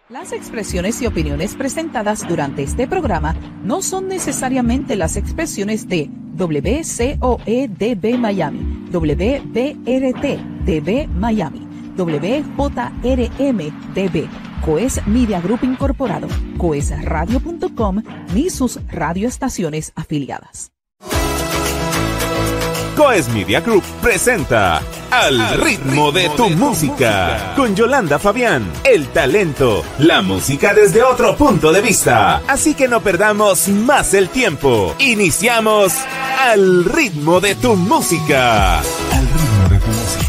Las expresiones y opiniones presentadas durante este programa no son necesariamente las expresiones de WCOEDB Miami, WBRT-DB Miami, WJRM-DB, Coes Media Group Incorporado, coesradio.com, ni sus radioestaciones afiliadas. Coes Media Group presenta Al ritmo de tu música con Yolanda Fabián, el talento, la música desde otro punto de vista. Así que no perdamos más el tiempo. Iniciamos Al ritmo de tu música. Al ritmo de tu música.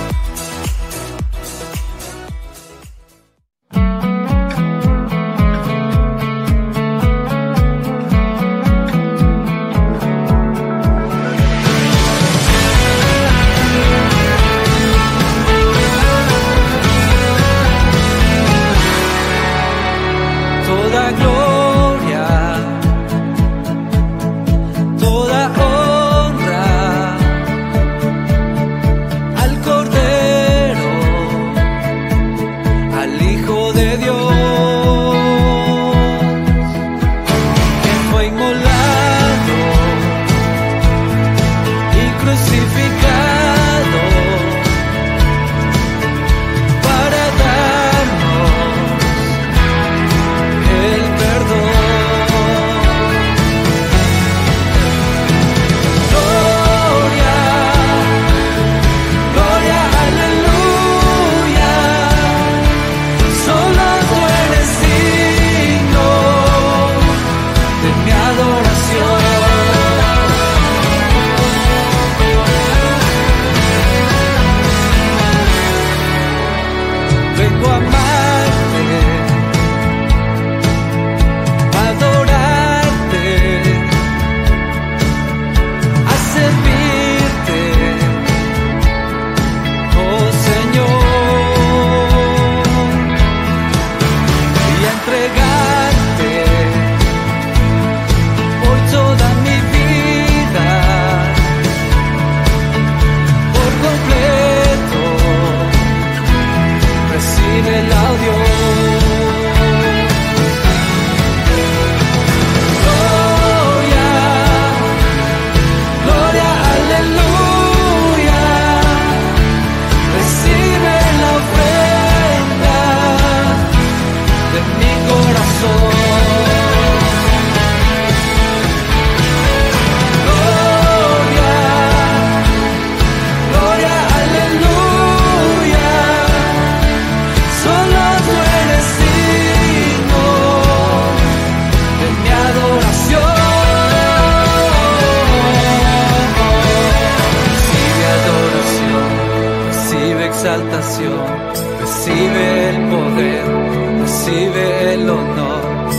Recibe el poder, recibe el honor,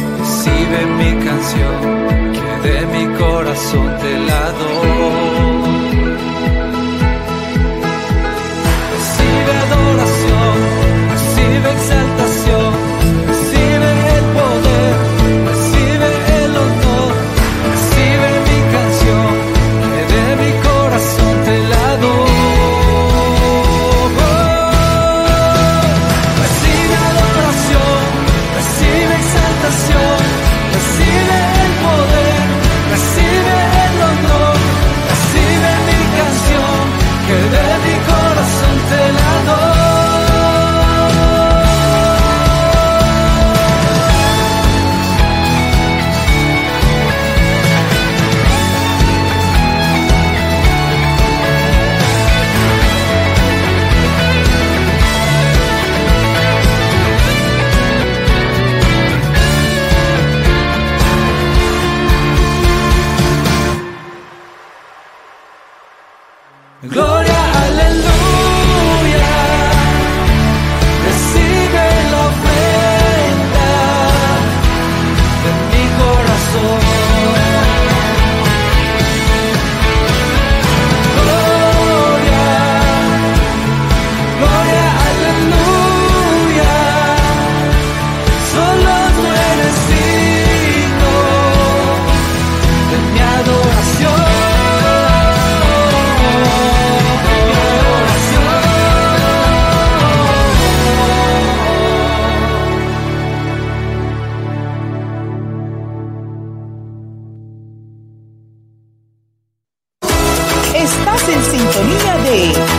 recibe mi canción, que de mi corazón te la doy. Recibe adoración, recibe exaltación, recibe el poder, recibe el honor, recibe mi canción, que de mi corazón te la doy. Recibe el poder, recibe el honor,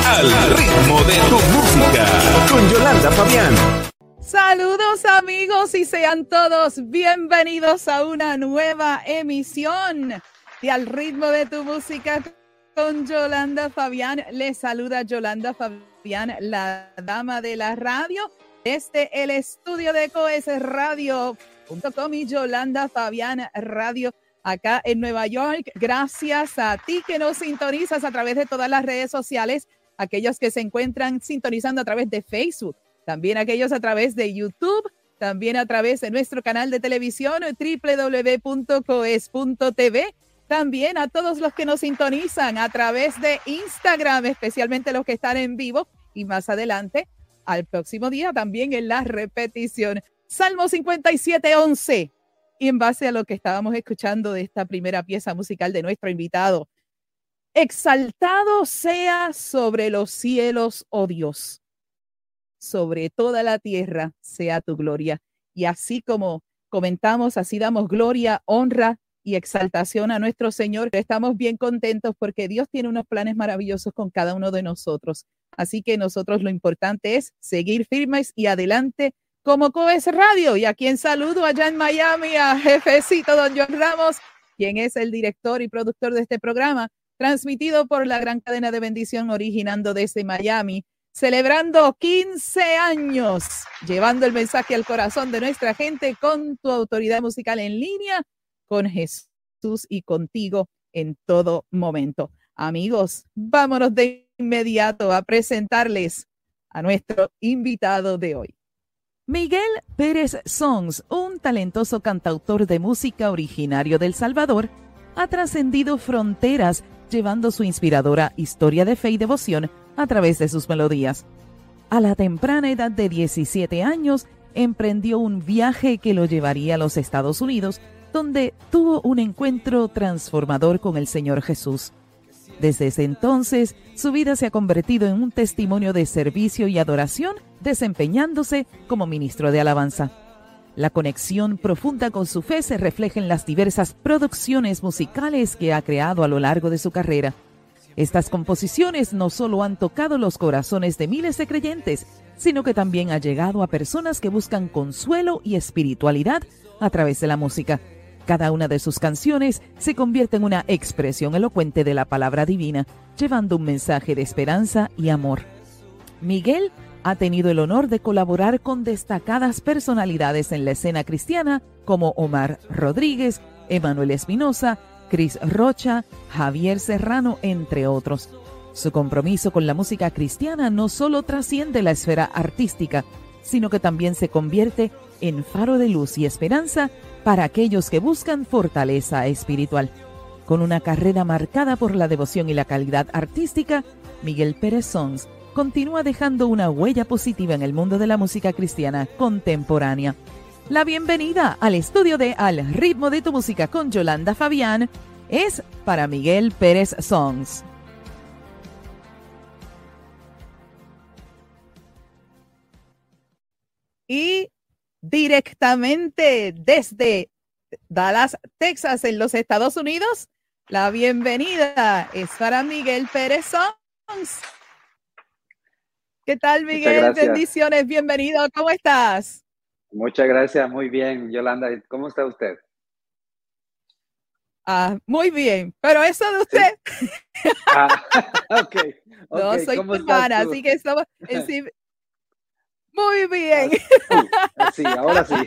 Al ritmo de tu música, con Yolanda Fabián. Saludos amigos y sean todos bienvenidos a una nueva emisión de Al ritmo de tu música con Yolanda Fabián. Les saluda Yolanda Fabián, la dama de la radio, desde el estudio de coesradio.com y Yolanda Fabián Radio acá en Nueva York. Gracias a ti que nos sintonizas a través de todas las redes sociales, aquellos que se encuentran sintonizando a través de Facebook, también aquellos a través de YouTube, también a través de nuestro canal de televisión www.coes.tv, también a todos los que nos sintonizan a través de Instagram, especialmente los que están en vivo y más adelante, al próximo día, también en la repetición. Salmo 57:11. Y en base a lo que estábamos escuchando de esta primera pieza musical de nuestro invitado, exaltado sea sobre los cielos, oh Dios, sobre toda la tierra sea tu gloria. Y así como comentamos, así damos gloria, honra y exaltación a nuestro Señor. Estamos bien contentos porque Dios tiene unos planes maravillosos con cada uno de nosotros. Así que nosotros lo importante es seguir firmes y adelante como Coes Radio. Y a quien saludo allá en Miami, a jefecito don John Ramos, quien es el director y productor de este programa, transmitido por la gran cadena de bendición originando desde Miami, celebrando 15 años, llevando el mensaje al corazón de nuestra gente con tu autoridad musical en línea, con Jesús y contigo en todo momento. Amigos, vámonos de inmediato a presentarles a nuestro invitado de hoy. Miguel Pérez Songs, un talentoso cantautor de música originario de El Salvador, ha trascendido fronteras llevando su inspiradora historia de fe y devoción a través de sus melodías. A la temprana edad de 17 años, emprendió un viaje que lo llevaría a los Estados Unidos, donde tuvo un encuentro transformador con el Señor Jesús. Desde ese entonces, su vida se ha convertido en un testimonio de servicio y adoración, desempeñándose como ministro de alabanza. La conexión profunda con su fe se refleja en las diversas producciones musicales que ha creado a lo largo de su carrera. Estas composiciones no solo han tocado los corazones de miles de creyentes, sino que también ha llegado a personas que buscan consuelo y espiritualidad a través de la música. Cada una de sus canciones se convierte en una expresión elocuente de la palabra divina, llevando un mensaje de esperanza y amor. Miguel ha tenido el honor de colaborar con destacadas personalidades en la escena cristiana como Omar Rodríguez, Emanuel Espinosa, Cris Rocha, Javier Serrano, entre otros. Su compromiso con la música cristiana no solo trasciende la esfera artística, sino que también se convierte en faro de luz y esperanza para aquellos que buscan fortaleza espiritual. Con una carrera marcada por la devoción y la calidad artística, Miguel Pérez Songs continúa dejando una huella positiva en el mundo de la música cristiana contemporánea. La bienvenida al estudio de Al ritmo de tu música con Yolanda Fabián es para Miguel Pérez Songs. Y directamente desde Dallas, Texas, en los Estados Unidos, la bienvenida es para Miguel Pérez Songs. ¿Qué tal, Miguel? Bendiciones, bienvenido. ¿Cómo estás? Muchas gracias, muy bien, Yolanda. ¿Cómo está usted? Muy bien, pero eso de usted. ¿Sí? Okay. No, soy tu hermana, así que estamos encima. Muy bien. Sí, ahora sí.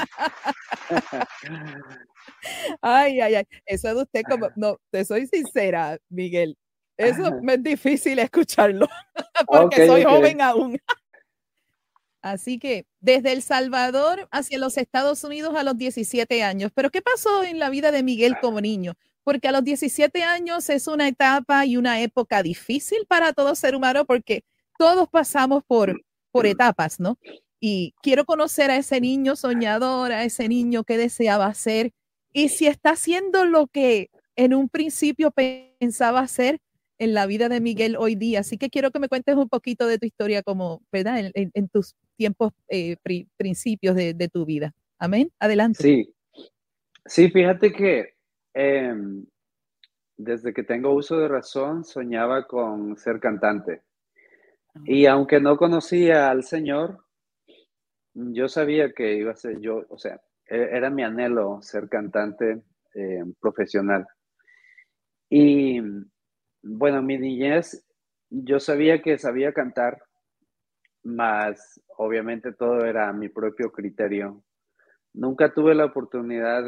Ay. Eso de usted, como, no, te soy sincera, Miguel. Eso me es difícil escucharlo, porque soy joven aún. Así que desde El Salvador hacia los Estados Unidos a los 17 años. Pero ¿qué pasó en la vida de Miguel como niño? Porque a los 17 años es una etapa y una época difícil para todo ser humano, porque todos pasamos por etapas, ¿no? Y quiero conocer a ese niño soñador, a ese niño que deseaba ser, y si está haciendo lo que en un principio pensaba hacer en la vida de Miguel hoy día. Así que quiero que me cuentes un poquito de tu historia como, ¿verdad? En tus tiempos, principios de tu vida. Amén. Adelante. Sí, fíjate que desde que tengo uso de razón soñaba con ser cantante. Y aunque no conocía al Señor, yo sabía que iba a ser yo, o sea, era mi anhelo ser cantante profesional. Y bueno, mi niñez, yo sabía que sabía cantar, mas obviamente todo era a mi propio criterio. Nunca tuve la oportunidad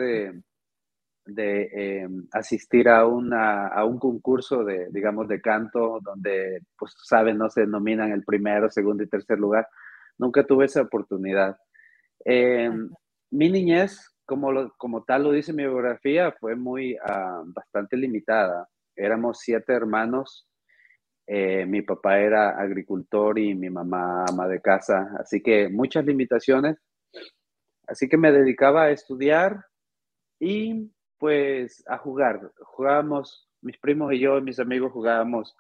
de asistir a un concurso de, digamos, de canto, donde, pues, sabes, no se nominan el primero, segundo y tercer lugar. Nunca tuve esa oportunidad. Ajá. Mi niñez, como tal lo dice mi biografía, fue bastante limitada. Éramos 7 hermanos. Mi papá era agricultor y mi mamá ama de casa, así que muchas limitaciones. Así que me dedicaba a estudiar y pues a jugar. Jugábamos, mis primos y yo y mis amigos jugábamos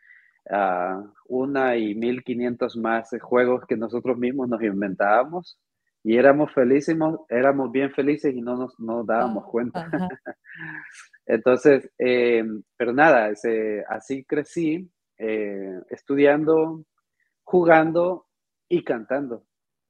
una y 1500 más juegos que nosotros mismos nos inventábamos y éramos bien felices y no nos dábamos cuenta. Ajá. Entonces, pero nada, así crecí, estudiando, jugando y cantando.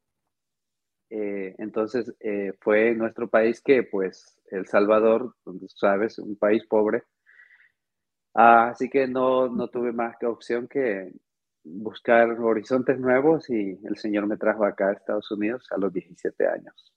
Entonces, fue en nuestro país que, pues, El Salvador, donde sabes, un país pobre. Así que no tuve más que opción que buscar horizontes nuevos y el Señor me trajo acá a Estados Unidos a los 17 años.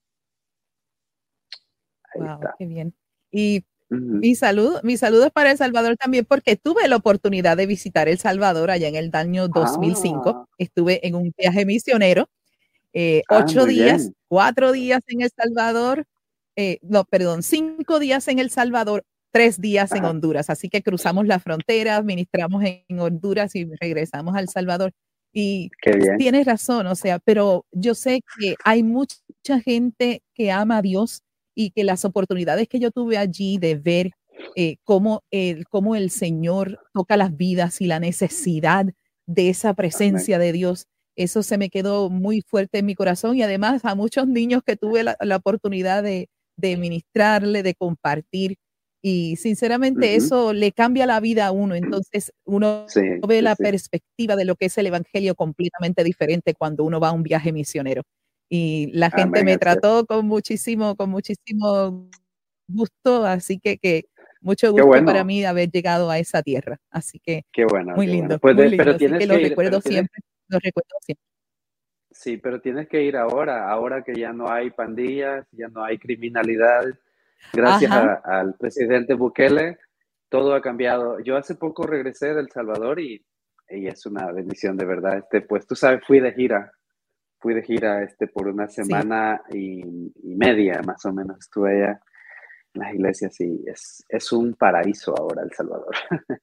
Ahí Wow, está. qué bien. Y Ujú. mis saludos para El Salvador también, porque tuve la oportunidad de visitar El Salvador allá en el año 2005. Ah, Estuve en un viaje misionero, 8 muy días, bien. 4 días en El Salvador, no, perdón, 5 días en El Salvador, 3 días en Ajá, Honduras. Así que cruzamos la frontera, ministramos en Honduras y regresamos a El Salvador. Y qué bien. tienes razón, o sea, pero yo sé que hay mucha gente que ama a Dios y que las oportunidades que yo tuve allí de ver cómo el Señor toca las vidas y la necesidad de esa Amén. presencia de Dios, eso se me quedó muy fuerte en mi corazón y además a muchos niños que tuve la oportunidad de ministrarle, de compartir y sinceramente Ujú. eso le cambia la vida a uno. Entonces uno Sí, ve sí, la sí. perspectiva de lo que es el evangelio completamente diferente cuando uno va a un viaje misionero. Y la gente Amén, me así es. trató con muchísimo gusto, así que mucho Qué gusto para bueno, mí haber llegado a esa tierra. Así que qué bueno, muy qué bueno. lindo, Pues muy lindo. pero Así que tienes que ir, lo recuerdo siempre. sí, pero tienes que ir ahora que ya no hay pandillas, ya no hay criminalidad. Gracias Ajá, al presidente Bukele, todo ha cambiado. Yo hace poco regresé de El Salvador y es una bendición de verdad. Pues tú sabes, fui de gira por una sí. semana y media más o menos. Estuve allá en las iglesias y es un paraíso ahora El Salvador.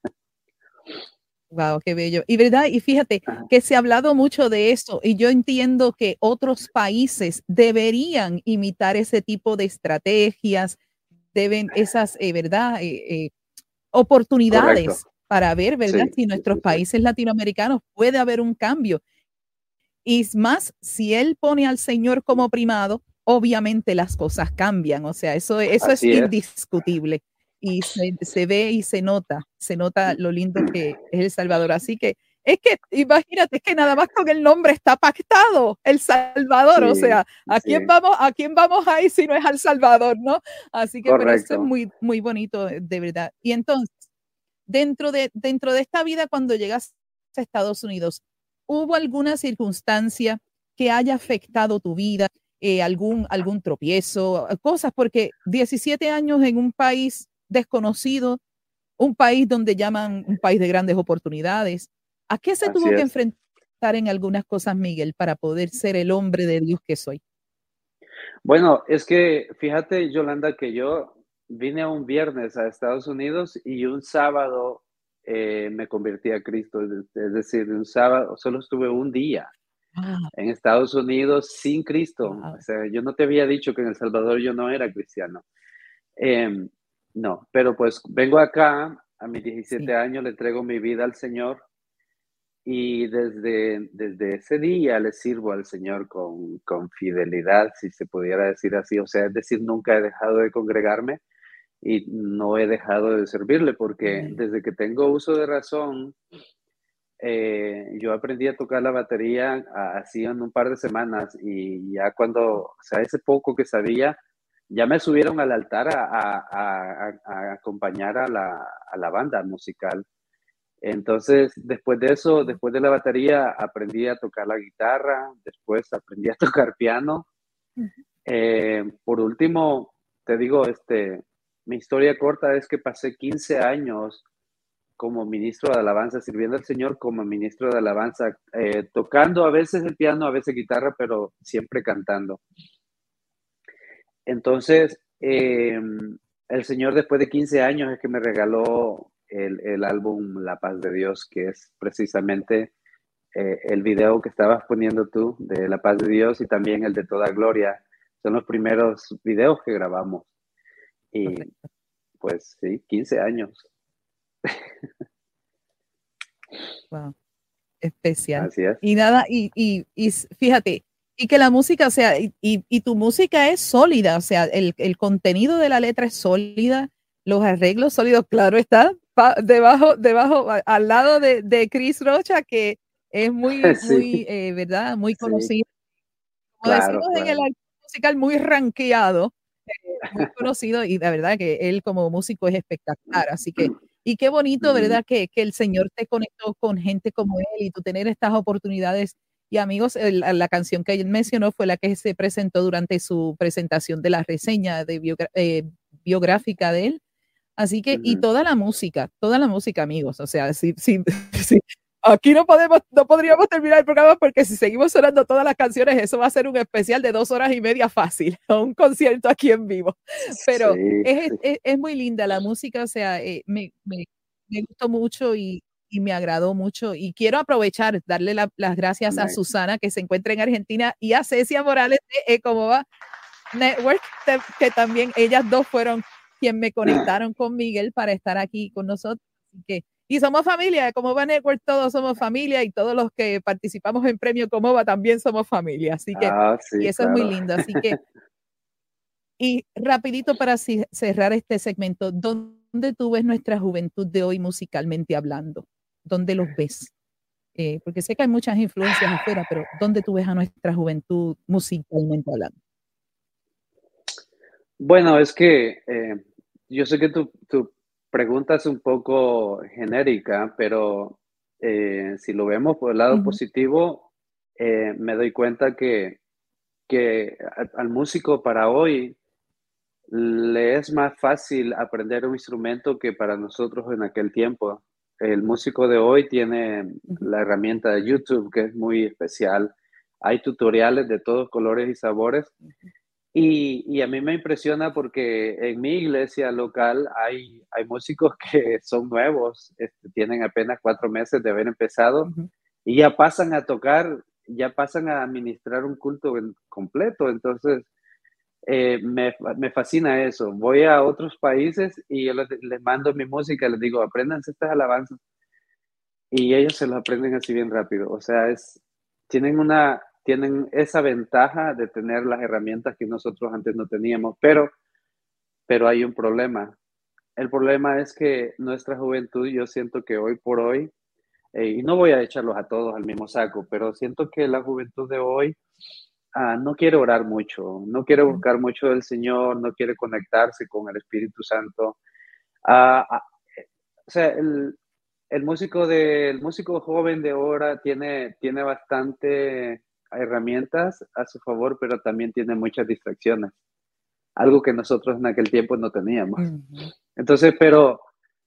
Wow, qué bello. Y verdad, y fíjate Ajá, que se ha hablado mucho de eso y yo entiendo que otros países deberían imitar ese tipo de estrategias, deben esas, ¿verdad? correcto. Oportunidades para ver, ¿verdad? Sí, Si en sí, nuestros sí, sí. países latinoamericanos puede haber un cambio. Y es más, si él pone al Señor como primado, obviamente las cosas cambian. O sea, eso es Así es. indiscutible. Y se ve y se nota lo lindo que es El Salvador. Así que es que, imagínate, es que nada más con el nombre está pactado, El Salvador. O Sí, sea, sí, a quién vamos a ir si no es al Salvador, no? Así que, pero eso es correcto. muy bonito, de verdad. Y entonces, dentro de esta vida, cuando llegas a Estados Unidos, ¿hubo alguna circunstancia que haya afectado tu vida? Algún tropiezo, cosas, porque 17 años en un país desconocido, un país donde llaman un país de grandes oportunidades. ¿A qué se Así tuvo que es. enfrentar en algunas cosas, Miguel, para poder ser el hombre de Dios que soy? Bueno, es que fíjate, Yolanda, que yo vine un viernes a Estados Unidos y un sábado me convertí a Cristo. Es decir, un sábado, solo estuve un día Ah, en Estados Unidos sin Cristo. O wow, sea, yo no te había dicho que en El Salvador yo no era cristiano. Em, no, pero pues vengo acá a mis 17 sí. años, le entrego mi vida al Señor y desde ese día le sirvo al Señor con fidelidad, si se pudiera decir así. O sea, es decir, nunca he dejado de congregarme y no he dejado de servirle, porque Amén. desde que tengo uso de razón, yo aprendí a tocar la batería así en un par de semanas y ya cuando, o sea, ese poco que sabía, ya me subieron al altar a acompañar a la banda musical. Entonces, después de eso, después de la batería, aprendí a tocar la guitarra, después aprendí a tocar piano. Por último, te digo, mi historia corta es que pasé 15 años como ministro de alabanza, sirviendo al Señor como ministro de alabanza, tocando a veces el piano, a veces guitarra, pero siempre cantando. Entonces, el Señor después de 15 años es que me regaló el álbum La Paz de Dios, que es precisamente el video que estabas poniendo tú de La Paz de Dios y también el de Toda Gloria. Son los primeros videos que grabamos. Y pues sí, 15 años. Wow, especial. Así es. Y nada, y fíjate, y que la música, o sea, y tu música es sólida, o sea, el contenido de la letra es sólida, los arreglos sólidos, claro está, debajo, al lado de Chris Rocha, que es muy, Sí. ¿verdad? Muy conocido. Como Claro, decimos en el claro. arte musical, muy rankeado, muy conocido, y la verdad que él como músico es espectacular, así que, y qué bonito, ¿verdad? Que el Señor te conectó con gente como él y tú tener estas oportunidades. Y amigos, la canción que él mencionó fue la que se presentó durante su presentación de la reseña biográfica de él. Así que, y toda la música, amigos, o sea, sí, aquí no podríamos terminar el programa porque si seguimos sonando todas las canciones, eso va a ser un especial de 2 horas y media fácil, un concierto aquí en vivo. Pero Sí, es muy linda la música, o sea, me gustó mucho y me agradó mucho. Y quiero aprovechar, darle las gracias a Susana, que se encuentra en Argentina, y a Cecia Morales de Cómo Va Network, que también ellas dos fueron quien me conectaron con Miguel para estar aquí con nosotros. Así que, y somos familia, Cómo Va Network, todos somos familia y todos los que participamos en Premio Cómo Va también somos familia. Así que, sí, y eso claro. es muy lindo. Así que, y rapidito para cerrar este segmento, ¿dónde tú ves nuestra juventud de hoy musicalmente hablando? ¿Dónde los ves? Porque sé que hay muchas influencias afuera, pero ¿dónde tú ves a nuestra juventud musicalmente hablando? Bueno, es que yo sé que tu pregunta es un poco genérica, pero si lo vemos por el lado positivo, me doy cuenta que al músico para hoy le es más fácil aprender un instrumento que para nosotros en aquel tiempo. El músico de hoy tiene la herramienta de YouTube, que es muy especial. Hay tutoriales de todos colores y sabores. Y a mí me impresiona porque en mi iglesia local hay músicos que son nuevos, tienen apenas 4 meses de haber empezado y ya pasan a tocar, ya pasan a administrar un culto completo. Entonces, me fascina eso. Voy a otros países y yo les mando mi música, les digo, apréndanse estas alabanzas y ellos se lo aprenden así bien rápido. O sea, tienen esa ventaja de tener las herramientas que nosotros antes no teníamos, pero hay un problema. El problema es que nuestra juventud, yo siento que hoy por hoy, y no voy a echarlos a todos al mismo saco, pero siento que la juventud de hoy no quiere orar mucho, no quiere buscar mucho del Señor, no quiere conectarse con el Espíritu Santo. O sea, el músico joven de ahora tiene bastante herramientas a su favor, pero también tiene muchas distracciones, algo que nosotros en aquel tiempo no teníamos. Entonces, pero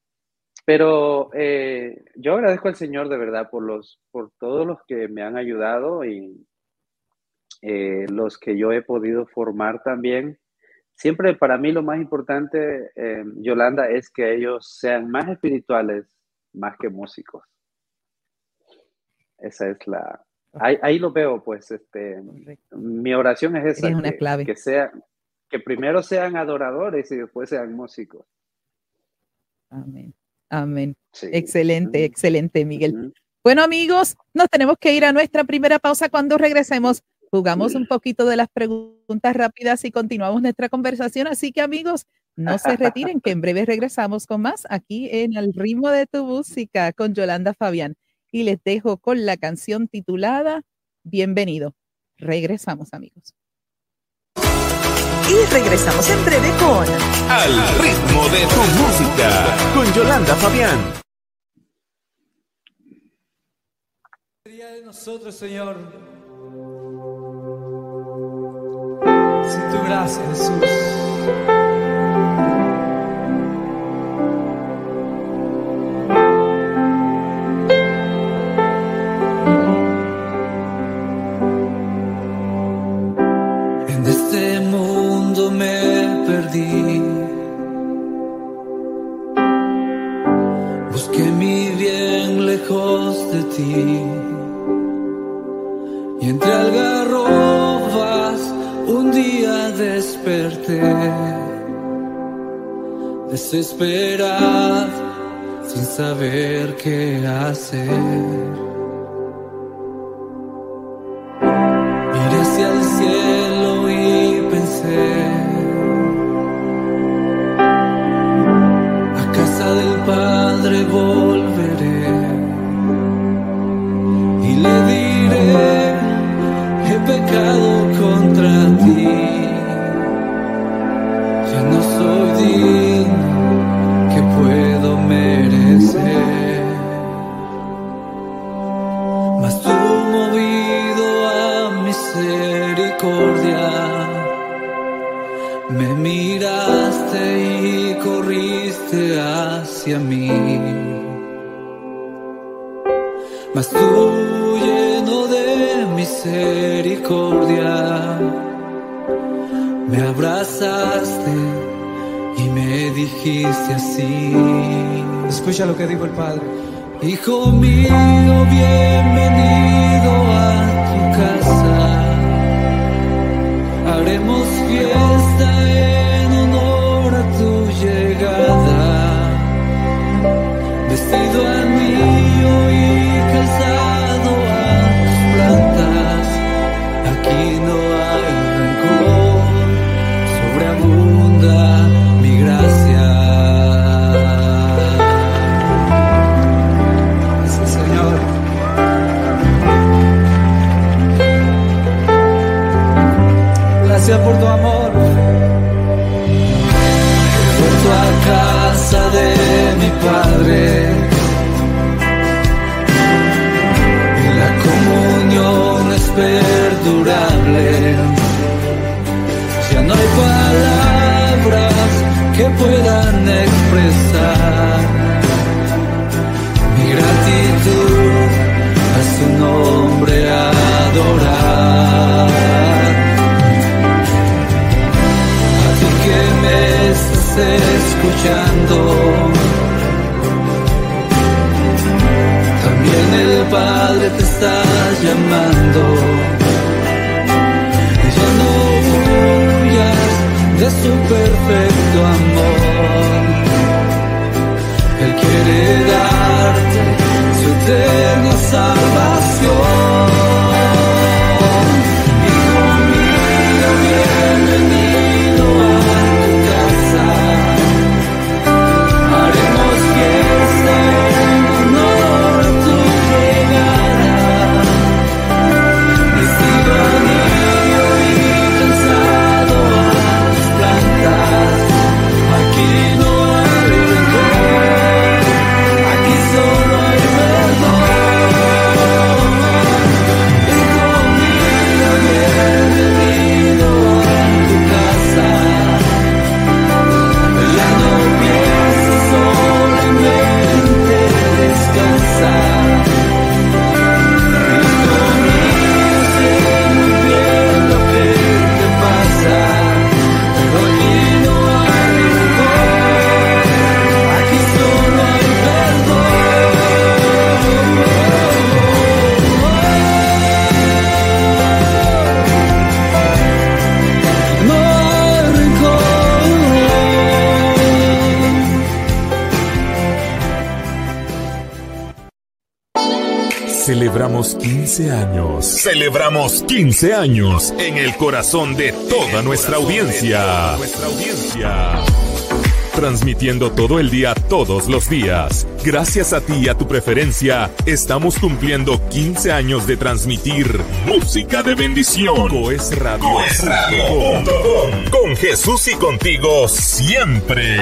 yo agradezco al Señor de verdad por todos los que me han ayudado y los que yo he podido formar también. Siempre para mí lo más importante, Yolanda, es que ellos sean más espirituales más que músicos. Esa es ahí lo veo, pues, mi oración es esa, es una clave. que primero sean adoradores y después sean músicos. Amén. Amén. Sí. Excelente, excelente, Miguel. Bueno, amigos, nos tenemos que ir a nuestra primera pausa. Cuando regresemos, jugamos un poquito de las preguntas rápidas y continuamos nuestra conversación. Así que, amigos, no se retiren, que en breve regresamos con más aquí en Al Ritmo de tu Música con Yolanda Fabián. y les dejo con la canción titulada Bienvenido. Regresamos, amigos. Y regresamos en breve con Al ritmo de tu música, con Yolanda Fabián. Sería de nosotros, Señor, sin tu gracia, Jesús. En este mundo me perdí, busqué mi bien lejos de ti. Y entre algarrobas un día desperté, desesperado, sin saber qué hacer. Miré hacia el cielo y pensé, a casa del Padre volveré y le diré: he pecado contra ti, ya no soy digno, que puedo merecer. Mas tú, movido a misericordia, me miraste y corriste hacia mí. Mas tú, lleno de misericordia, me abrazaste y me dijiste así. Escucha lo que dijo el Padre: hijo mío, bienvenido a tu casa. Haremos fiesta en honor a tu llegada. Vestido anillo y calzado a tus plantas, aquí no hay rencor, sobreabunda mi gracia. Sí, Señor. Gracias por tu amor. He vuelto a casa de mi Padre, comunión es perdurable. Ya no hay palabras que puedan expresar mi gratitud a su nombre adorar. A ti que me estás escuchando, también el Padre te está llamando. Ya no huyas de su perfecto amor. Él quiere darte su eterna salvación. Hijo mío, bienvenido a tu casa. Haremos fiesta en honor a tu llegada. Vestido anillo y calzado a tus plantas, aquí no hay rencor, aquí solo hay perdón. Hijo mío, bienvenido a tu casa. Ya no pienses solamente descansar. Hijo mío, sé muy bien lo que te pasa, pero aquí no hay rencor, aquí solo hay perdón. No hay rencor. Celebramos 15 años. Celebramos 15 años en el corazón de toda nuestra audiencia. transmitiendo todo el día, todos los días. Gracias a ti y a tu preferencia, estamos cumpliendo 15 años de transmitir música de bendición. Coes Radio. Con Jesús y contigo siempre.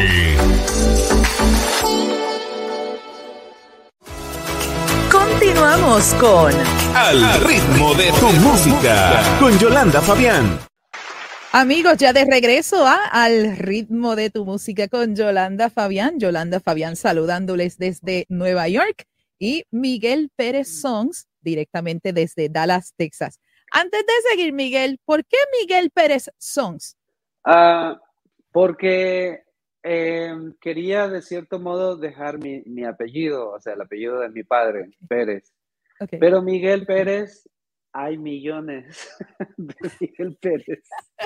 Continuamos con Al ritmo de tu música, con Yolanda Fabián. Amigos, ya de regreso Al ritmo de tu música con Yolanda Fabián. Yolanda Fabián saludándoles desde Nueva York y Miguel Pérez Songs directamente desde Dallas, Texas. Antes de seguir, Miguel, ¿por qué Miguel Pérez Songs? Porque quería de cierto modo dejar mi apellido, o sea, el apellido de mi padre, Pérez. Okay. Pero Miguel Pérez, hay millones de Miguel Pérez.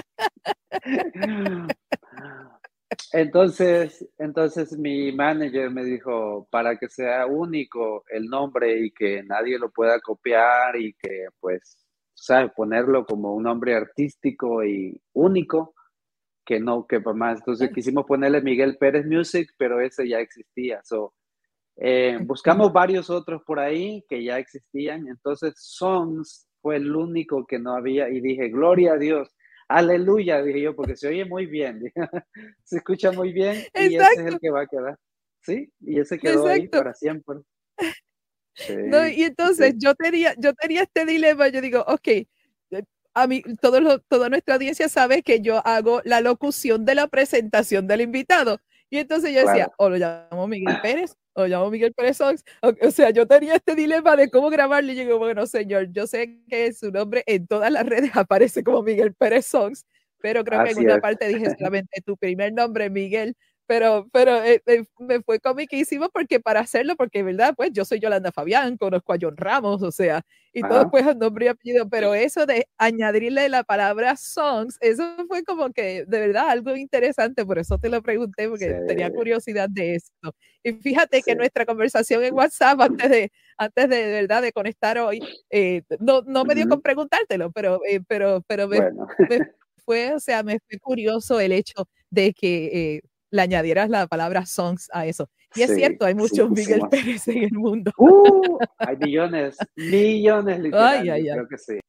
Entonces mi manager me dijo, para que sea único el nombre y que nadie lo pueda copiar y que, pues, ¿sabes? Ponerlo como un nombre artístico y único, que no quepa más. Entonces quisimos ponerle Miguel Pérez Music, pero ese ya existía. Buscamos varios otros por ahí que ya existían. Entonces Songs fue el único que no había y dije, gloria a Dios. Aleluya, dije yo, porque se oye muy bien. Se escucha muy bien y Exacto. ese es el que va a quedar. ¿Sí? Y ese quedó ahí para siempre. Sí, no, y entonces sí. yo tenía este dilema. Yo digo, ok, a mí, toda nuestra audiencia sabe que yo hago la locución de la presentación del invitado. Y entonces yo decía, Claro. o lo llamo Miguel Pérez, o lo llamo Miguel Pérez Songs. O sea, yo tenía este dilema de cómo grabarlo. Y yo digo, bueno, señor, yo sé que su nombre en todas las redes aparece como Miguel Pérez Songs, pero creo que en Así una es. parte dije solamente tu primer nombre, Miguel. Pero me fue comiquísimo porque para hacerlo, porque verdad, pues yo soy Yolanda Fabián, conozco a John Ramos, o sea, y todo Ajá. pues el nombre y apellido, pero eso de añadirle la palabra songs, eso fue como que de verdad algo interesante, por eso te lo pregunté, porque tenía Sí, curiosidad de esto. Y fíjate que sí. nuestra conversación en WhatsApp antes de verdad de conectar hoy, no me dio con Ujú. preguntártelo, pero Bueno, me fue, o sea, me fue curioso el hecho de que le añadieras la palabra songs a eso. Y es sí, cierto, hay sí muchos Miguel pusimos. Pérez en el mundo. Hay millones, millones Ay, literal, yo ay, ay. creo que sí.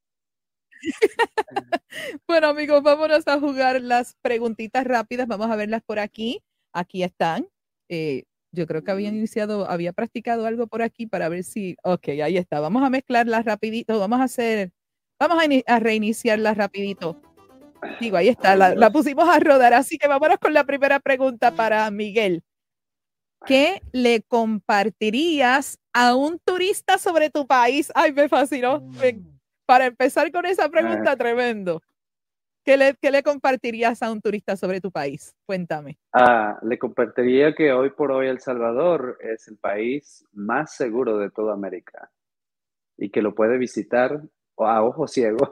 Bueno, amigos, vámonos a jugar las preguntitas rápidas. Vamos a verlas por aquí. Aquí están. Yo creo que había practicado algo por aquí para ver si. Ok, ahí está. Vamos a mezclarlas rapidito. Vamos a reiniciarlas rapidito. Digo, ahí está. Ay, La Dios. pusimos a rodar. Así que vámonos con la primera pregunta para Miguel. ¿Qué le compartirías a un turista sobre tu país? Ay, me fascinó. Para empezar con esa pregunta, tremendo. ¿Qué le compartirías a un turista sobre tu país? Cuéntame. Le compartiría que hoy por hoy El Salvador es el país más seguro de toda América y que lo puede visitar a ojo ciego.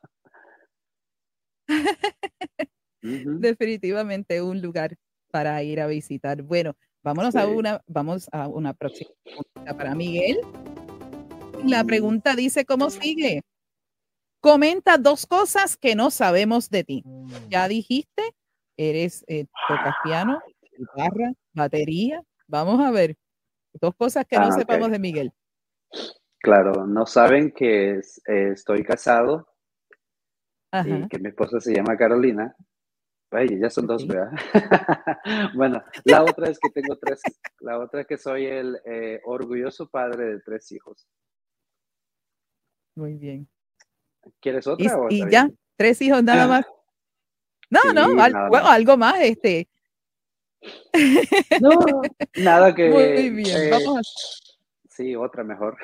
Ujú. Definitivamente un lugar para ir a visitar. Bueno, vamos Sí. a una próxima pregunta para Miguel. La pregunta dice, ¿cómo sigue? Comenta 2 cosas que no sabemos de ti. Ya dijiste, tocas piano, guitarra, batería. Vamos a ver, 2 cosas que no Ok. sepamos de Miguel. Claro, no saben que estoy casado y Ajá, que mi esposa se llama Carolina. Ay, ya son 2, ok, ¿verdad? Bueno, la otra es que tengo 3. La otra es que soy el orgulloso padre de 3 hijos. muy bien. ¿Quieres otra o Y está ya, bien? 3 hijos nada más. No, Sí, nada bueno, más. algo más, No, nada Muy que... bien, vamos a sí, otra mejor.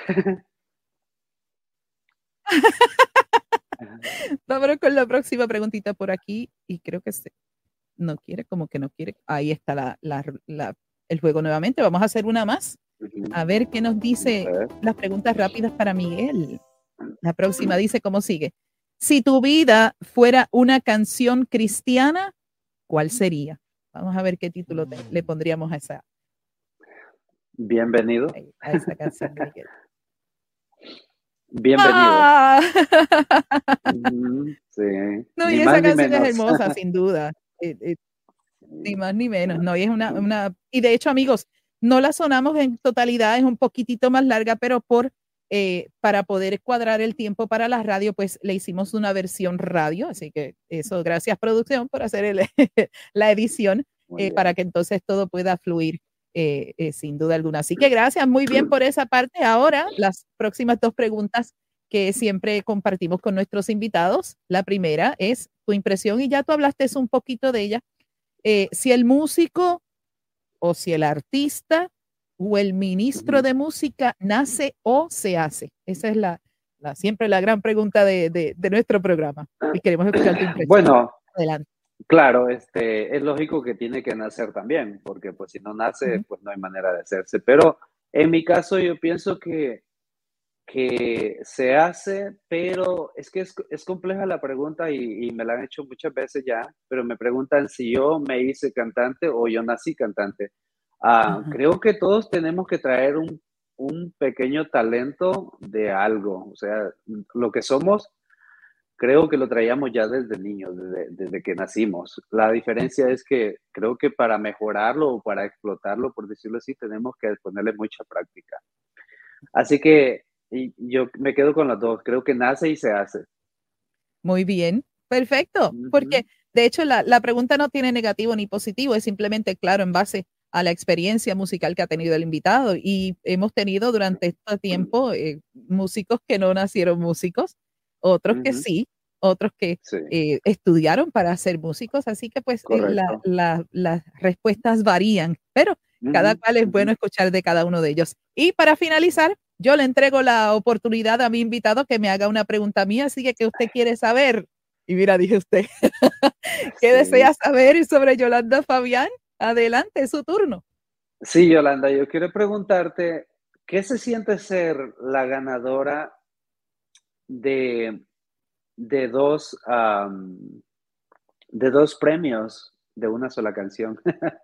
vámonos con la próxima preguntita por aquí y creo que no quiere, como que no quiere. Ahí está el juego nuevamente. Vamos a hacer una más. A ver qué nos dice A ver. las preguntas rápidas para Miguel. La próxima dice, ¿cómo sigue? Si tu vida fuera una canción cristiana, ¿cuál sería? Vamos a ver qué título le pondríamos Bienvenido. a esa canción de Miguel. Bienvenido. ¡Ah! Sí, No, ni y más esa ni canción es menos. hermosa, sin duda. ni más ni menos, no, y es y de hecho, amigos, no la sonamos en totalidad, es un poquitito más larga, pero para poder cuadrar el tiempo para la radio, pues le hicimos una versión radio, así que eso, gracias producción por hacer la edición, para que entonces todo pueda fluir sin duda alguna. Así que gracias, muy bien por esa parte. Ahora, las próximas dos preguntas que siempre compartimos con nuestros invitados. La primera es tu impresión, y ya tú hablaste un poquito de ella, si el músico o si el artista o el ministro de música nace o se hace. Esa es siempre la gran pregunta de nuestro programa. Y queremos escuchar tu impresión. Bueno, adelante. Claro, es lógico que tiene que nacer también, porque pues si no nace, pues no hay manera de hacerse. Pero en mi caso yo pienso que se hace, pero es que es compleja la pregunta y me la han hecho muchas veces ya, pero me preguntan si yo me hice cantante o yo nací cantante. Creo que todos tenemos que traer un pequeño talento de algo, o sea, lo que somos. Creo que lo traíamos ya desde niños, desde que nacimos. La diferencia es que creo que para mejorarlo o para explotarlo, por decirlo así, tenemos que ponerle mucha práctica. Así que yo me quedo con las dos. Creo que nace y se hace. Muy bien, perfecto. Porque de hecho la pregunta no tiene negativo ni positivo, es simplemente, claro, en base a la experiencia musical que ha tenido el invitado. Y hemos tenido durante este tiempo músicos que no nacieron músicos, otros que sí, otros que estudiaron para ser músicos, así que pues las respuestas varían, pero cada cual es bueno escuchar de cada uno de ellos. Y para finalizar, yo le entrego la oportunidad a mi invitado que me haga una pregunta mía, así que usted quiere saber, y mira, dije usted, ¿qué desea saber sobre Yolanda Fabián? Adelante, es su turno. Sí, Yolanda, yo quiero preguntarte, ¿qué se siente ser la ganadora de dos premios de una sola canción?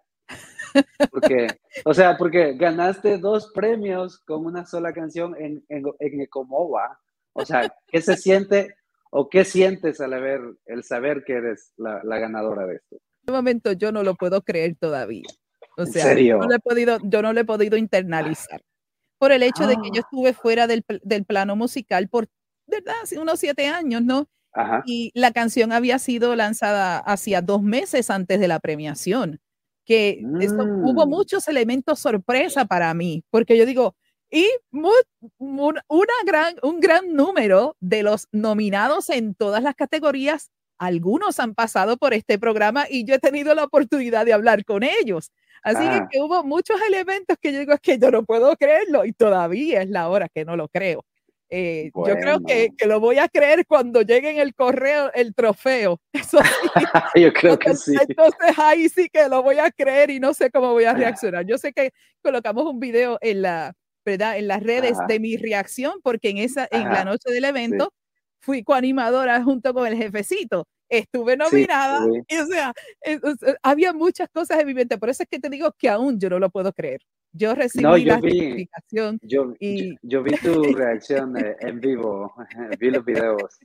Porque ganaste 2 premios con una sola canción en Ecomowa. O sea, ¿qué se siente o qué sientes el saber que eres la ganadora de esto? En este momento yo no lo puedo creer todavía. O sea, ¿En serio? yo no lo he podido internalizar. Por el hecho de que yo estuve fuera del plano musical por, ¿verdad? Hace unos 7 años, ¿no? Ajá. Y la canción había sido lanzada hacía 2 meses antes de la premiación, que hubo muchos elementos sorpresa para mí, porque yo digo, y un gran número de los nominados en todas las categorías, algunos han pasado por este programa y yo he tenido la oportunidad de hablar con ellos. Así que hubo muchos elementos que yo digo, es que yo no puedo creerlo, y todavía es la hora que no lo creo. Yo creo que lo voy a creer cuando llegue en el correo el trofeo. Eso sí. Yo creo que sí. Entonces ahí sí que lo voy a creer y no sé cómo voy a reaccionar. Yo sé que colocamos un video en las redes de mi reacción, porque en la noche del evento fui coanimadora junto con el jefecito. Estuve nominada y, o sea, había muchas cosas en mi mente. Por eso es que te digo que aún yo no lo puedo creer. Yo recibí la notificación. Yo vi tu reacción en vivo, vi los videos.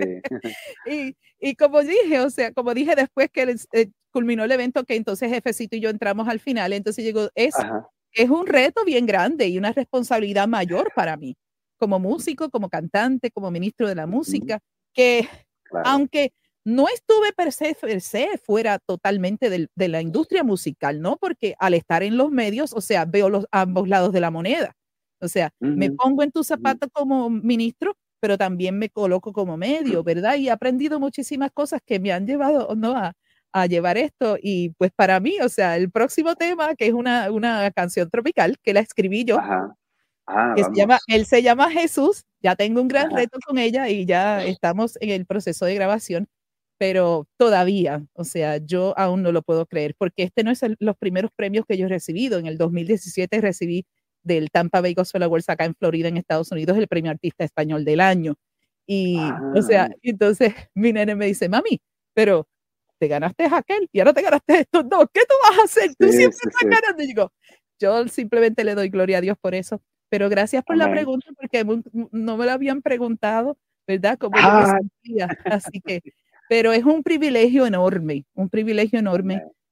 Sí. Y como dije, o sea, como dije después que culminó el evento, que entonces jefecito y yo entramos al final, entonces llegó, es un reto bien grande y una responsabilidad mayor para mí, como músico, como cantante, como ministro de la música, que aunque no estuve per se fuera totalmente de la industria musical, ¿no? Porque al estar en los medios, o sea, veo ambos lados de la moneda. O sea, me pongo en tus zapatos como ministro, pero también me coloco como medio, ¿verdad? Y he aprendido muchísimas cosas que me han llevado, ¿no? a llevar esto. Y pues para mí, o sea, el próximo tema, que es una canción tropical, que la escribí yo, que se llama Jesús. Ya tengo un gran reto con ella y ya estamos en el proceso de grabación. Pero todavía, o sea, yo aún no lo puedo creer, porque este no es los primeros premios que yo he recibido. En el 2017 recibí del Tampa Bay Gospel Awards acá en Florida, en Estados Unidos, el premio Artista Español del Año. Y, o sea, entonces mi nene me dice, mami, pero te ganaste aquel y ahora te ganaste esto. No, ¿qué tú vas a hacer? Tú siempre estás ganando. Y digo, yo simplemente le doy gloria a Dios por eso. Pero gracias por la pregunta, porque no me lo habían preguntado, ¿verdad? Como yo me sentía. Así que... Pero es un privilegio enorme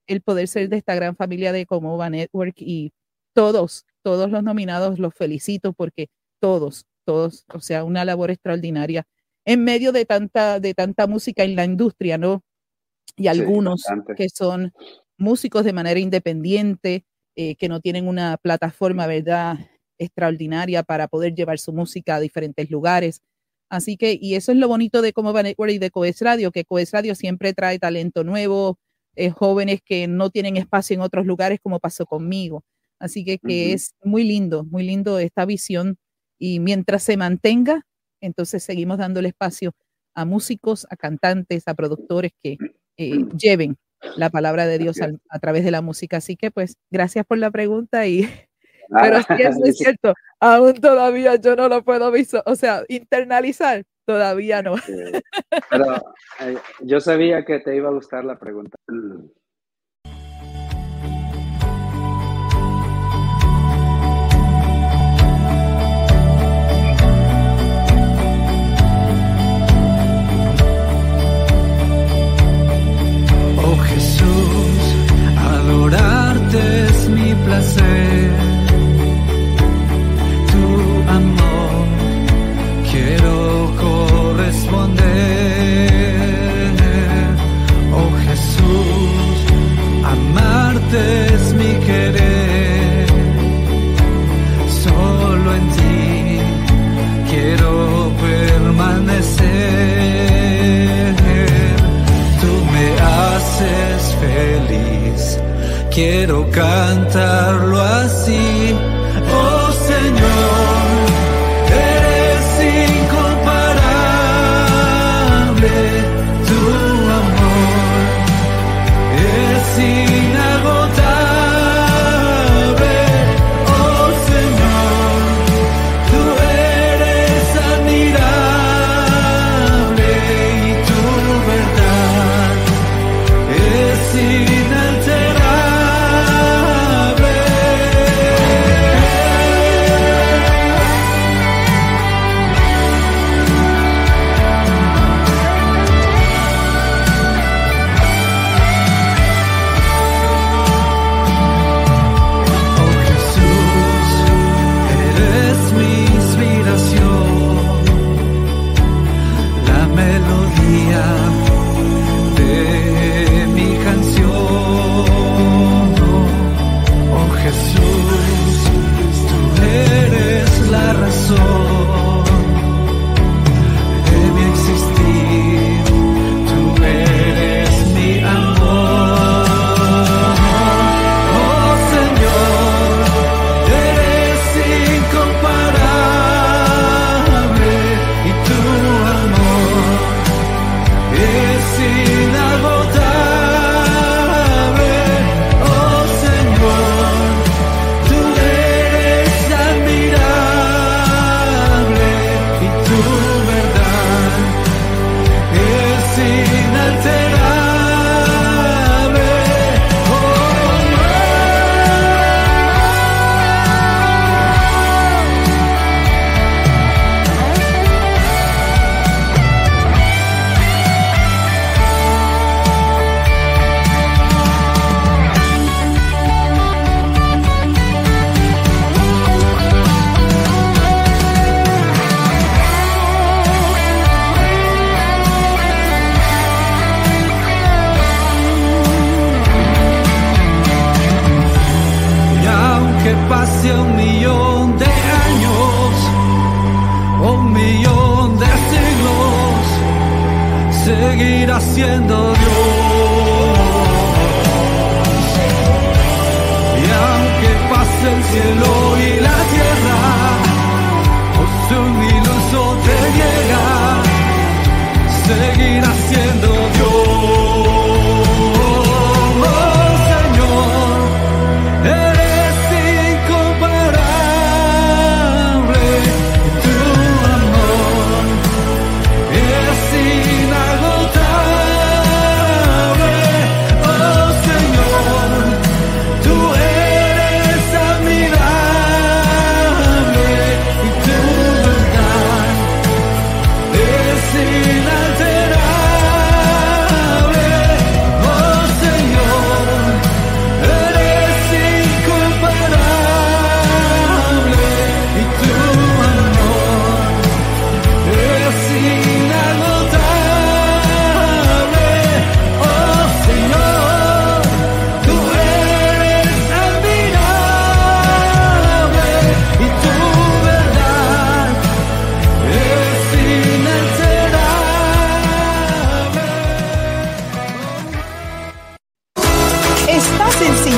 el poder ser de esta gran familia de Comova Network, y todos los nominados los felicito porque todos, o sea, una labor extraordinaria en medio de tanta música en la industria, ¿no? Y algunos que son músicos de manera independiente, que no tienen una plataforma, ¿verdad?, extraordinaria para poder llevar su música a diferentes lugares. Así que, y eso es lo bonito de Comova Network y de Coes Radio, que Coes Radio siempre trae talento nuevo, jóvenes que no tienen espacio en otros lugares, como pasó conmigo. Así que es muy lindo esta visión, y mientras se mantenga, entonces seguimos dándole espacio a músicos, a cantantes, a productores que lleven la palabra de Dios a través de la música. Así que pues gracias por la pregunta, pero sí, es cierto, aún todavía yo no lo puedo internalizar, todavía no. Pero yo sabía que te iba a gustar la pregunta. Oh Jesús, adorarte es mi placer, tu amor quiero corresponder. Oh Jesús, amarte es mi querer, solo en ti quiero permanecer. Haces feliz, quiero cantarlo así. Oh Señor, eres incomparable, tu amor es inagotable. Oh Señor, tú eres admirable y tu verdad es inalterable. Oh Jesús, eres mi inspiración, la melodía de mi canción. Oh Jesús, tú eres la razón de mi existir, tú eres mi amor. Oh Señor, eres incomparable y tu amor es inagotable. Oh Señor, tú eres admirable y tu verdad es inalterable. Y aunque pase 1.000.000 de años, 1.000.000 de siglos, seguirá siendo Dios. Y aunque pase el cielo y la tierra, o si un iluso te llega, seguirá siendo Dios. Oh Señor, eres incomparable, tu amor es inagotable.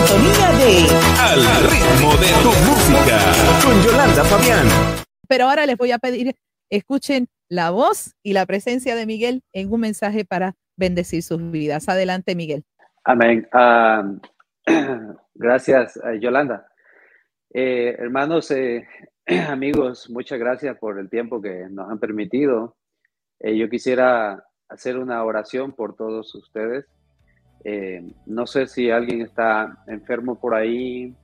sintonía de Al ritmo de tu música con Yolanda Fabián. Pero ahora les voy a pedir, escuchen la voz y la presencia de Miguel en un mensaje para bendecir sus vidas. Adelante, Miguel. Amén. Gracias, Yolanda. Hermanos, amigos, muchas gracias por el tiempo que nos han permitido. Yo quisiera hacer una oración por todos ustedes. No sé si alguien está enfermo por ahí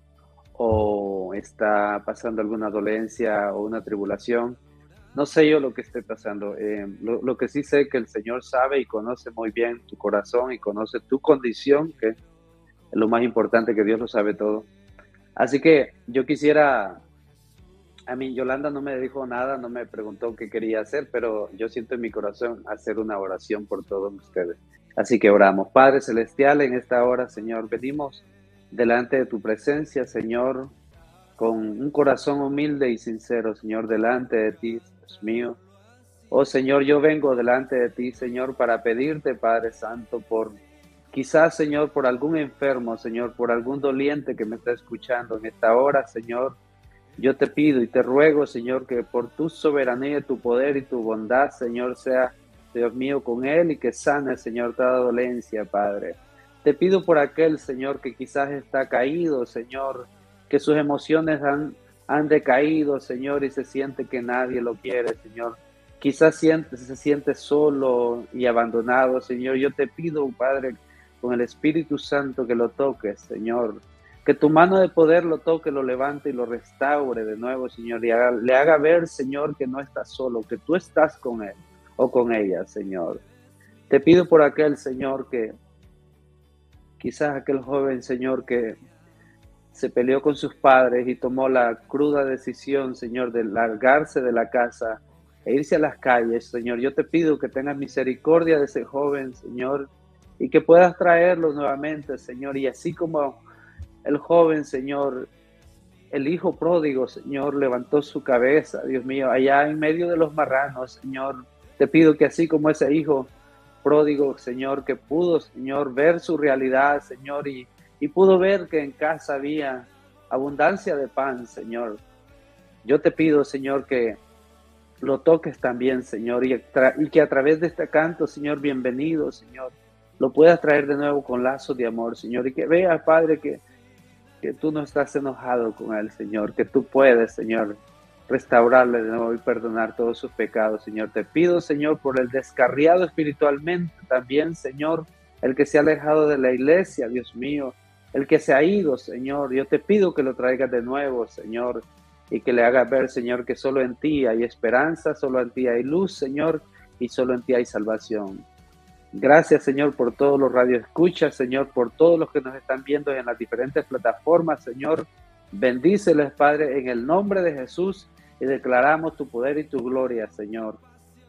o está pasando alguna dolencia o una tribulación. No sé yo lo que esté pasando. Lo que sí sé que el Señor sabe y conoce muy bien tu corazón y conoce tu condición, que es lo más importante, que Dios lo sabe todo. Así que yo quisiera, a mí Yolanda no me dijo nada, no me preguntó qué quería hacer, pero yo siento en mi corazón hacer una oración por todos ustedes. Así que oramos. Padre Celestial, en esta hora, Señor, venimos delante de tu presencia, Señor, con un corazón humilde y sincero, Señor, delante de ti, Dios mío. Oh, Señor, yo vengo delante de ti, Señor, para pedirte, Padre Santo, por quizás, Señor, por algún enfermo, Señor, por algún doliente que me está escuchando en esta hora, Señor. Yo te pido y te ruego, Señor, que por tu soberanía, tu poder y tu bondad, Señor, sea, Dios mío, con él y que sane, Señor, toda dolencia, Padre. Te pido por aquel, Señor, que quizás está caído, Señor, que sus emociones han decaído, Señor, y se siente que nadie lo quiere, Señor. Quizás se siente solo y abandonado, Señor. Yo te pido, Padre, con el Espíritu Santo, que lo toques, Señor. Que tu mano de poder lo toque, lo levante y lo restaure de nuevo, Señor. Y le haga ver, Señor, que no está solo, que tú estás con él o con ella, Señor. Te pido por aquel, Señor, que quizás aquel joven, Señor, que se peleó con sus padres y tomó la cruda decisión, Señor, de largarse de la casa e irse a las calles, Señor. Yo te pido que tengas misericordia de ese joven, Señor, y que puedas traerlo nuevamente, Señor. Y así como el joven, Señor, el hijo pródigo, Señor, levantó su cabeza, Dios mío, allá en medio de los marranos, Señor. Te pido que así como ese hijo pródigo, Señor, que pudo, Señor, ver su realidad, Señor, y pudo ver que en casa había abundancia de pan, Señor. Yo te pido, Señor, que lo toques también, Señor, y que a través de este canto, Señor, bienvenido, Señor, lo puedas traer de nuevo con lazos de amor, Señor, y que vea, Padre, que tú no estás enojado con él, Señor, que tú puedes, Señor, restaurarle de nuevo y perdonar todos sus pecados, Señor. Te pido, Señor, por el descarriado espiritualmente también, Señor, el que se ha alejado de la iglesia, Dios mío, el que se ha ido, Señor. Yo te pido que lo traigas de nuevo, Señor, y que le hagas ver, Señor, que solo en ti hay esperanza, solo en ti hay luz, Señor, y solo en ti hay salvación. Gracias, Señor, por todos los radioescuchas, Señor, por todos los que nos están viendo en las diferentes plataformas, Señor. Bendíceles, Padre, en el nombre de Jesús, y declaramos tu poder y tu gloria, Señor.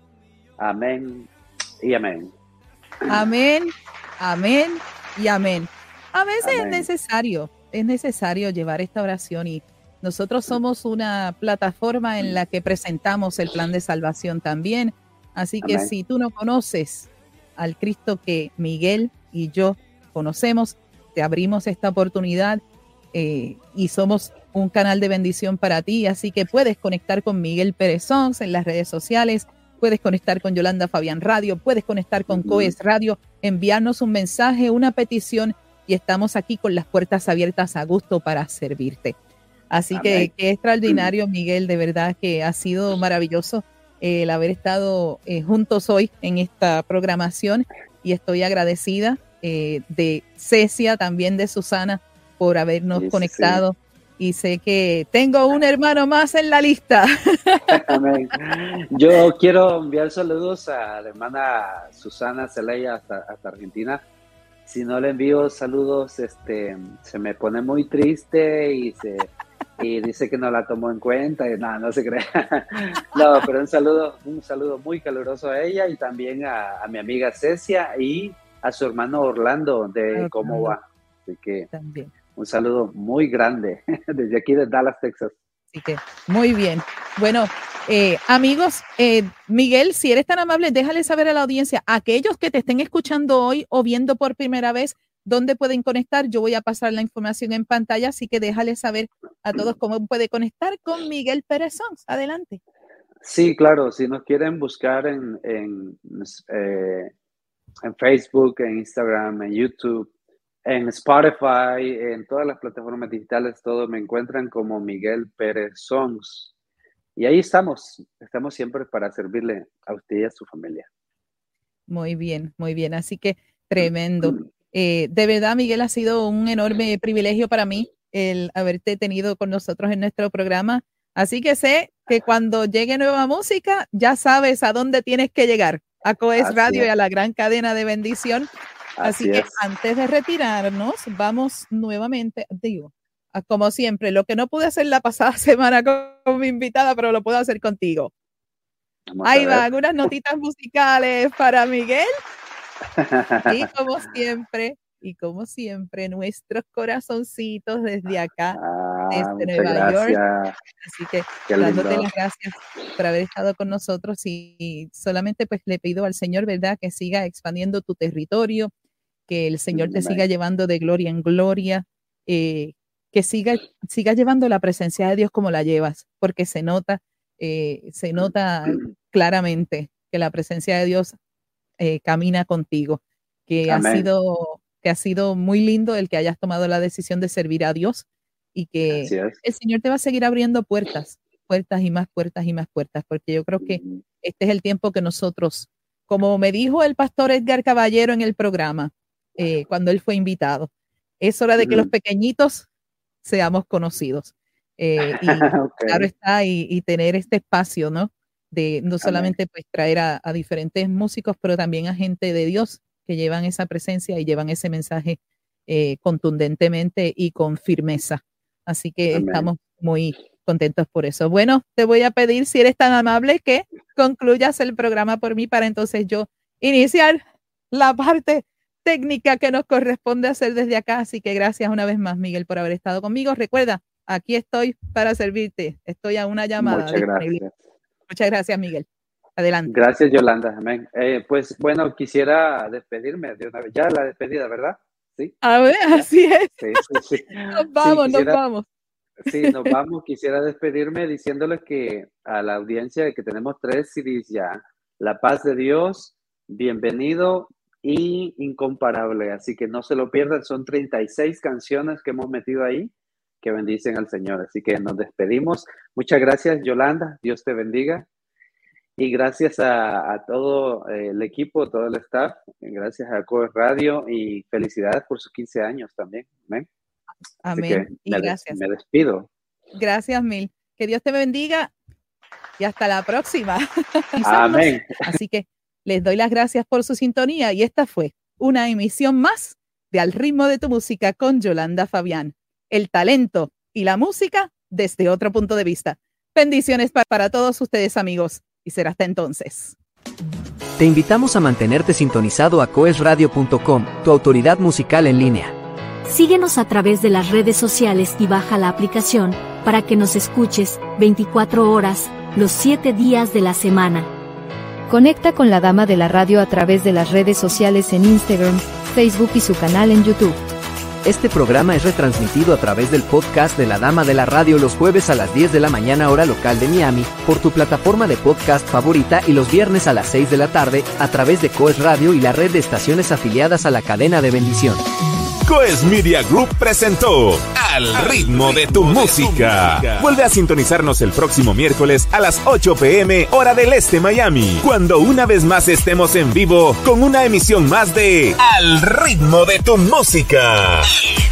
Amén y amén. Amén, amén y amén. A veces Amén. es necesario llevar esta oración, y nosotros somos una plataforma en la que presentamos el plan de salvación también. Así que Amén. si tú no conoces al Cristo que Miguel y yo conocemos, te abrimos esta oportunidad y somos un canal de bendición para ti. Así que puedes conectar con Miguel Pérez Sons en las redes sociales, puedes conectar con Yolanda Fabián Radio, puedes conectar con Coes Radio, enviarnos un mensaje, una petición, y estamos aquí con las puertas abiertas a gusto para servirte. Así que qué extraordinario, Miguel, de verdad que ha sido maravilloso el haber estado juntos hoy en esta programación, y estoy agradecida de Cecia, también de Susana, por habernos conectado. Y sé que tengo un hermano más en la lista. Amén. Yo quiero enviar saludos a la hermana Susana Celaya hasta Argentina. Si no le envío saludos, se me pone muy triste y dice que no la tomó en cuenta. Y no se crea. No, pero un saludo muy caluroso a ella, y también a mi amiga Cecia y a su hermano Orlando de Cómo Va. Así que también un saludo muy grande desde aquí de Dallas, Texas. Así que muy bien. Bueno, amigos, Miguel, si eres tan amable, déjale saber a la audiencia, aquellos que te estén escuchando hoy o viendo por primera vez, dónde pueden conectar. Yo voy a pasar la información en pantalla, así que déjale saber a todos cómo puede conectar con Miguel Pérez Songs. Adelante. Sí, claro, si nos quieren buscar en Facebook, en Instagram, en YouTube, en Spotify, en todas las plataformas digitales, todo me encuentran como Miguel Pérez Songs. Y ahí estamos siempre para servirle a usted y a su familia. Muy bien, así que tremendo. De verdad, Miguel, ha sido un enorme privilegio para mí el haberte tenido con nosotros en nuestro programa. Así que sé que cuando llegue nueva música, ya sabes a dónde tienes que llegar, a Coes Radio y a la gran cadena de bendición. Así que antes de retirarnos, vamos nuevamente, como siempre, lo que no pude hacer la pasada semana con mi invitada, pero lo puedo hacer contigo. Ahí va, algunas notitas musicales para Miguel. Y como siempre, nuestros corazoncitos desde acá, desde Nueva York. Así que dándote las gracias por haber estado con nosotros y solamente pues le pido al Señor, ¿verdad?, que siga expandiendo tu territorio, que el Señor te siga llevando de gloria en gloria, que siga llevando la presencia de Dios como la llevas, porque se nota claramente que la presencia de Dios camina contigo, que ha sido muy lindo el que hayas tomado la decisión de servir a Dios y que el Señor te va a seguir abriendo puertas y más puertas y más puertas, porque yo creo que este es el tiempo que nosotros, como me dijo el pastor Edgar Caballero en el programa, cuando él fue invitado, es hora de que los pequeñitos seamos conocidos. Claro está, y tener este espacio, ¿no? De no solamente pues traer a diferentes músicos, pero también a gente de Dios que llevan esa presencia y llevan ese mensaje contundentemente y con firmeza. Así que estamos muy contentos por eso. Bueno, te voy a pedir, si eres tan amable, que concluyas el programa por mí para entonces yo iniciar la parte técnica que nos corresponde hacer desde acá. Así que gracias una vez más, Miguel, por haber estado conmigo. Recuerda, aquí estoy para servirte. Estoy a una llamada. Muchas gracias. Muchas gracias, Miguel. Adelante. Gracias, Yolanda. Amén. Pues bueno, quisiera despedirme de una vez. Ya la despedida, ¿verdad? Sí. A ver, así es. Sí. Nos vamos. Sí, nos vamos. Quisiera despedirme diciéndoles que a la audiencia que tenemos 3 CDs ya. La paz de Dios, bienvenido y incomparable. Así que no se lo pierdan. Son 36 canciones que hemos metido ahí que bendicen al Señor. Así que nos despedimos. Muchas gracias, Yolanda. Dios te bendiga. Y gracias a todo el equipo, todo el staff. Gracias a Coes Radio y felicidades por sus 15 años también. Amén. Amén. Y gracias. Me despido. Gracias mil. Que Dios te bendiga y hasta la próxima. Amén. Así que les doy las gracias por su sintonía y esta fue una emisión más de Al Ritmo de tu Música con Yolanda Fabián. El talento y la música desde otro punto de vista. Bendiciones para todos ustedes, amigos, y será hasta entonces. Te invitamos a mantenerte sintonizado a coesradio.com, tu autoridad musical en línea. Síguenos a través de las redes sociales y baja la aplicación para que nos escuches 24 horas, los 7 días de la semana. Conecta con la Dama de la Radio a través de las redes sociales en Instagram, Facebook y su canal en YouTube. Este programa es retransmitido a través del podcast de La Dama de la Radio los jueves a las 10 de la mañana hora local de Miami, por tu plataforma de podcast favorita y los viernes a las 6 de la tarde, a través de Coes Radio y la red de estaciones afiliadas a la cadena de bendición. Coes Media Group presentó Al Ritmo de tu Música. Vuelve a sintonizarnos el próximo miércoles a las 8 p.m. hora del Este Miami, cuando una vez más estemos en vivo con una emisión más de Al Ritmo de tu Música.